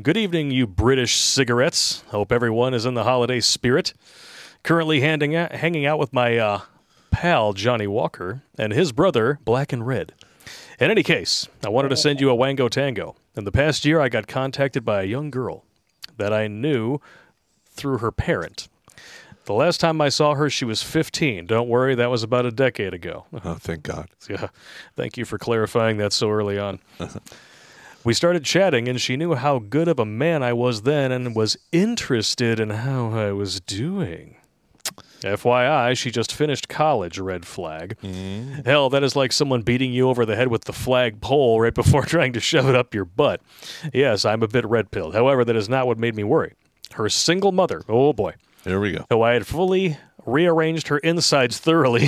Good evening, you British cigarettes. Hope everyone is in the holiday spirit. Currently hanging out with my pal, Johnny Walker, and his brother, Black and Red. In any case, I wanted to send you a Wango Tango. In the past year, I got contacted by a young girl that I knew through her parent. The last time I saw her, she was 15. Don't worry, that was about a decade ago. Oh, thank God. Yeah, thank you for clarifying that so early on. We started chatting, and she knew how good of a man I was then and was interested in how I was doing. FYI, she just finished college, red flag. Hell, that is like someone beating you over the head with the flag pole right before trying to shove it up your butt. Yes, I'm a bit red-pilled. However, that is not what made me worry. Her single mother, oh boy. There we go. Who I had fully rearranged her insides thoroughly,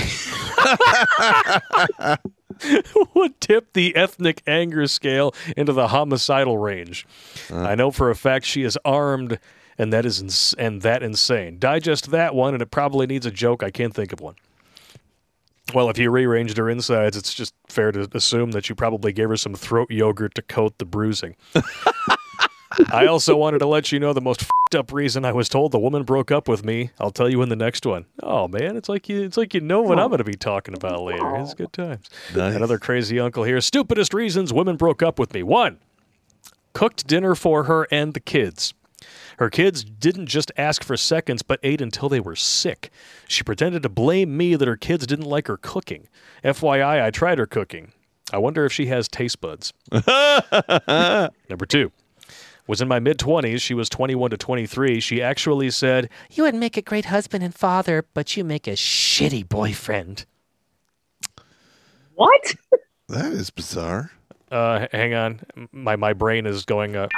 would tip the ethnic anger scale into the homicidal range. I know for a fact she is armed, and that is insane. Digest that one, and it probably needs a joke. I can't think of one. Well, if you rearranged her insides, it's just fair to assume that you probably gave her some throat yogurt to coat the bruising. I also wanted to let you know the most f***ed up reason I was told the woman broke up with me. I'll tell you in the next one. Oh man, it's like you know what I'm going to be talking about later. It's good times. Nice. Another crazy uncle here. Stupidest reasons women broke up with me. 1, cooked dinner for her and the kids. Her kids didn't just ask for seconds, but ate until they were sick. She pretended to blame me that her kids didn't like her cooking. FYI, I tried her cooking. I wonder if she has taste buds. Number 2. Was in my mid-20s. She was 21 to 23. She actually said, "You would make a great husband and father, but you make a shitty boyfriend." What? That is bizarre. Hang on. My brain is going up.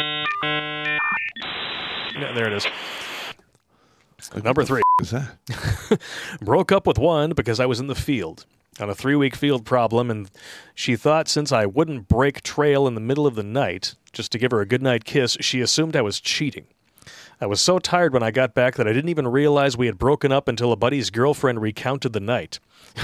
Yeah, there it is. Number 3. What is that? Broke up with one because I was in the field on a 3-week field problem, and she thought since I wouldn't break trail in the middle of the night just to give her a goodnight kiss, she assumed I was cheating. I was so tired when I got back that I didn't even realize we had broken up until a buddy's girlfriend recounted the night.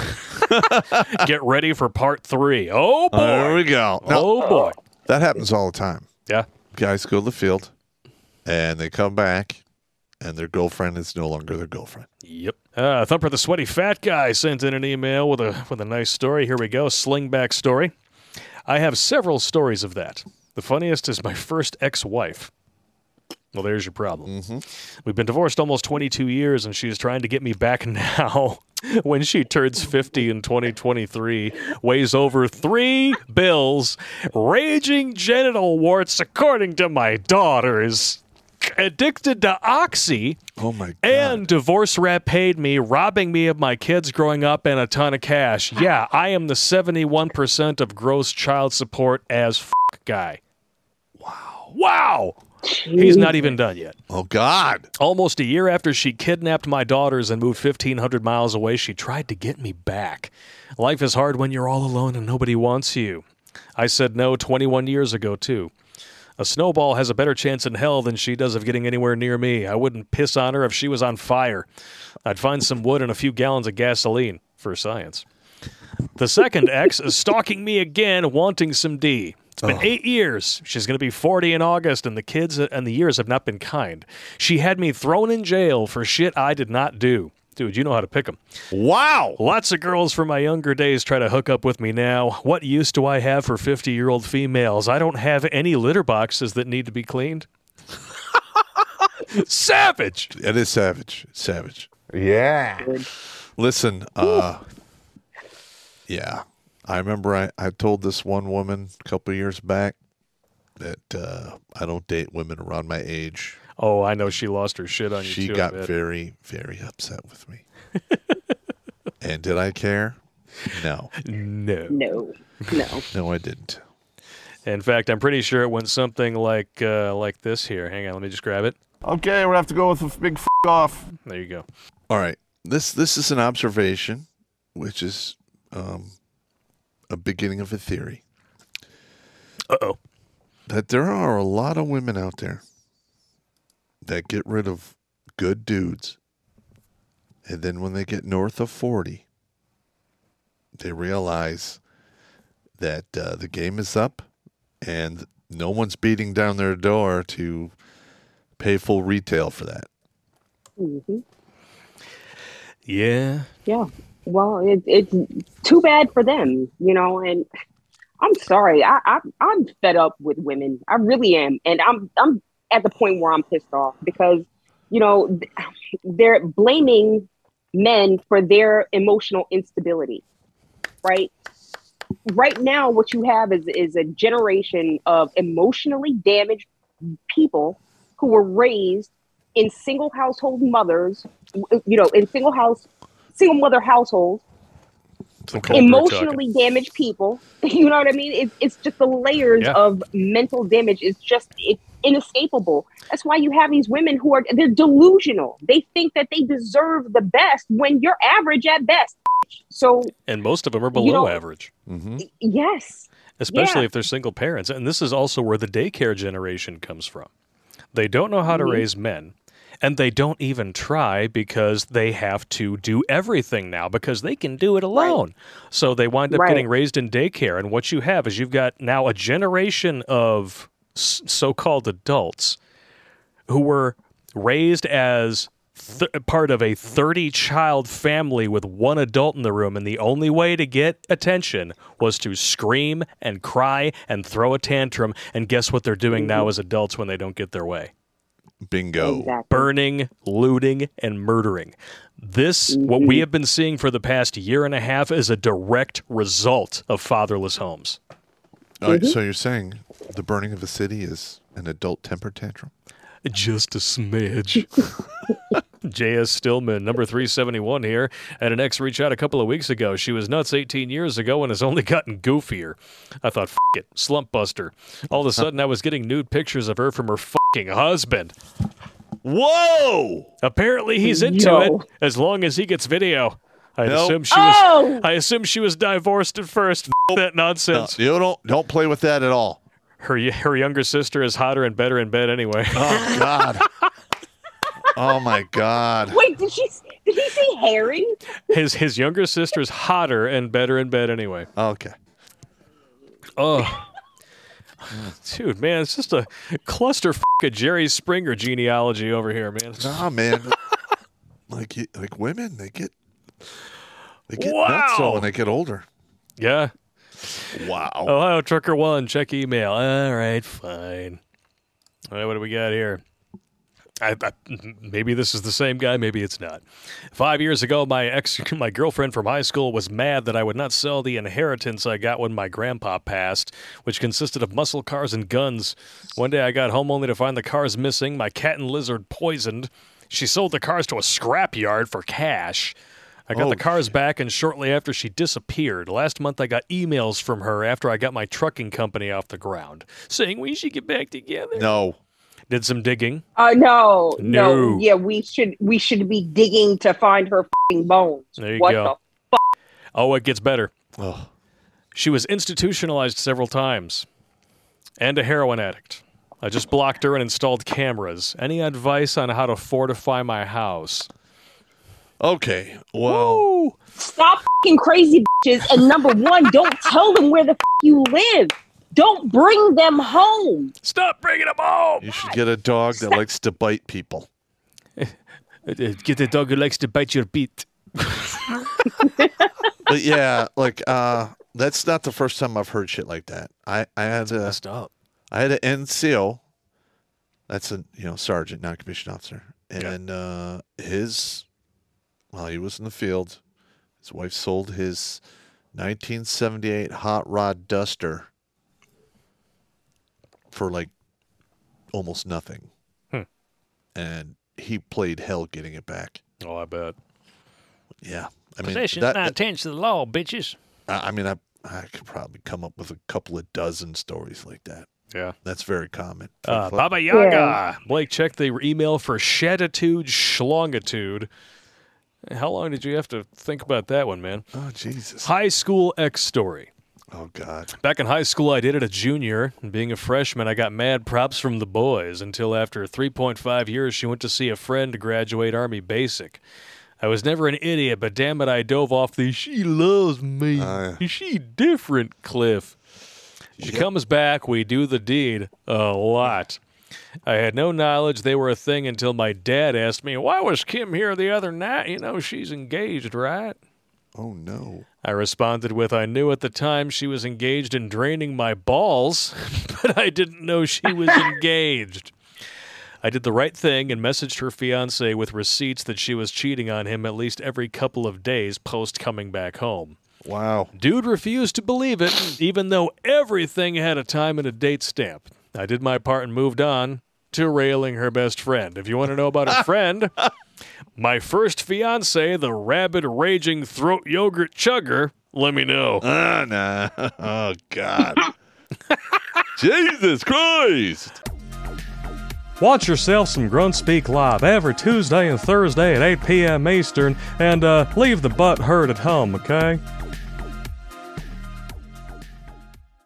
Get ready for part 3. Oh, boy. There we go. Now, Oh, boy. that happens all the time. Yeah. Guys go to the field, and they come back, and their girlfriend is no longer their girlfriend. Yep. Thumper the Sweaty Fat Guy sent in an email with a nice story. Here we go. Slingback story. I have several stories of that. The funniest is my first ex-wife. Well, there's your problem. We've been divorced almost 22 years, and she's trying to get me back now when she turns 50 in 2023, weighs over 3 bills, raging genital warts, according to my daughters, addicted to Oxy, Oh, my God. and divorce rap paid me, robbing me of my kids growing up and a ton of cash. Yeah, I am the 71% of gross child support as guy. Wow. He's not even done yet. Oh, God. Almost a year after she kidnapped my daughters and moved 1,500 miles away, she tried to get me back. Life is hard when you're all alone and nobody wants you. I said no 21 years ago, too. A snowball has a better chance in hell than she does of getting anywhere near me. I wouldn't piss on her if she was on fire. I'd find some wood and a few gallons of gasoline for science. The second ex is stalking me again, wanting some D. It's been 8 years. She's going to be 40 in August, and the kids and the years have not been kind. She had me thrown in jail for shit I did not do. Dude, you know how to pick them. Wow. Lots of girls from my younger days try to hook up with me now. What use do I have for 50-year-old females? I don't have any litter boxes that need to be cleaned. Savage! It is savage. Savage. Yeah. Listen, yeah. I remember I told this one woman a couple of years back that I don't date women around my age. Oh, I know she lost her shit on you, She too. got very, very upset with me. And did I care? No. No. No. No, I didn't. In fact, I'm pretty sure it went something like this here. Hang on, let me just grab it. Okay, we're gonna have to go with a big off. There you go. All right. This is an observation, which is a beginning of a theory. Uh-oh. That there are a lot of women out there that get rid of good dudes, and then when they get north of 40, they realize that the game is up, and No one's beating down their door to pay full retail for that. Hmm. Yeah. Yeah. Well, it's too bad for them, and I'm sorry. I'm fed up with women. I really am, and I'm at the point where I'm pissed off because they're blaming men for their emotional instability. Right. Right now, what you have is a generation of emotionally damaged people who were raised in single household mothers, in single mother households, emotionally damaged people. You know what I mean? It's just the layers of mental damage. It's inescapable. That's why you have these women they're delusional. They think that they deserve the best when you're average at best. So, and most of them are below average. Mm-hmm. Yes. Especially if they're single parents. And this is also where the daycare generation comes from. They don't know how to raise men. And they don't even try because they have to do everything now because they can do it alone. Right. So they wind up getting raised in daycare. And what you have is you've got now a generation of so-called adults who were raised as part of a 30-child family with one adult in the room, and the only way to get attention was to scream and cry and throw a tantrum, and guess what they're doing now as adults when they don't get their way? Bingo. Exactly. Burning, looting, and murdering. This, what we have been seeing for the past year and a half, is a direct result of fatherless homes. So you're saying the burning of a city is an adult temper tantrum? Just a smidge. J.S. Stillman, number 371 here. Had an ex reach out a couple of weeks ago. She was nuts 18 years ago and has only gotten goofier. I thought, it, slump buster. All of a sudden, I was getting nude pictures of her from her husband. Whoa! Apparently, he's into it as long as he gets video. I assume she was divorced at first. That nonsense. No, you don't play with that at all. Her younger sister is hotter and better in bed anyway. Oh God. Oh my God. Wait, did he say Harry? His younger sister's hotter and better in bed anyway. Okay. Oh. Dude, man, it's just a cluster of Jerry Springer genealogy over here, man. Nah, man. like women, they get nuts when they get older. Yeah. Wow. Ohio Trucker 1, check email. All right, fine. All right, what do we got here? Maybe this is the same guy, maybe it's not. 5 years ago, my girlfriend from high school was mad that I would not sell the inheritance I got when my grandpa passed, which consisted of muscle cars and guns. One day I got home only to find the cars missing, my cat and lizard poisoned. She sold the cars to a scrapyard for cash. I got the cars back, and shortly after she disappeared. Last month I got emails from her after I got my trucking company off the ground, saying we should get back together. No. Did some digging. No. Yeah, we should be digging to find her bones. There you what go. The Oh, it gets better. Oh. She was institutionalized several times and a heroin addict. I just blocked her and installed cameras. Any advice on how to fortify my house? Okay, well. Woo! Stop crazy bitches, and number one, don't tell them where the you live. Don't bring them home. Stop bringing them home. You should get a dog that likes to bite people. Get a dog who likes to bite your beat. But yeah, that's not the first time I've heard shit like that. I had messed up. I had an NCO. That's a sergeant, non-commissioned officer, and while he was in the field, his wife sold his 1978 hot rod Duster for almost nothing. And he played hell getting it back. Oh, I bet. Yeah. Possession's not attached to the law, bitches. I could probably come up with a couple of dozen stories like that. Yeah. That's very common. Baba Yaga. Blake, check the email for Shatitude Schlongitude. How long did you have to think about that one, man? Oh, Jesus. High school X story. Oh, God. Back in high school, I dated a junior. And being a freshman, I got mad props from the boys until after 3.5 years, she went to see a friend to graduate Army Basic. I was never an idiot, but damn it, I dove off the she loves me, she different cliff. She comes back, we do the deed a lot. I had no knowledge they were a thing until my dad asked me, why was Kim here the other night? You know, she's engaged, right? Oh, no. I responded with, I knew at the time she was engaged in draining my balls, but I didn't know she was engaged. I did the right thing and messaged her fiancé with receipts that she was cheating on him at least every couple of days post coming back home. Wow. Dude refused to believe it, even though everything had a time and a date stamp. I did my part and moved on to railing her best friend. If you want to know about her friend, my first fiancé, the rabid, raging throat yogurt chugger, let me know. Nah. Oh, God. Jesus Christ. Watch yourself some Grunt Speak Live every Tuesday and Thursday at 8 p.m. Eastern, and leave the butt hurt at home, okay?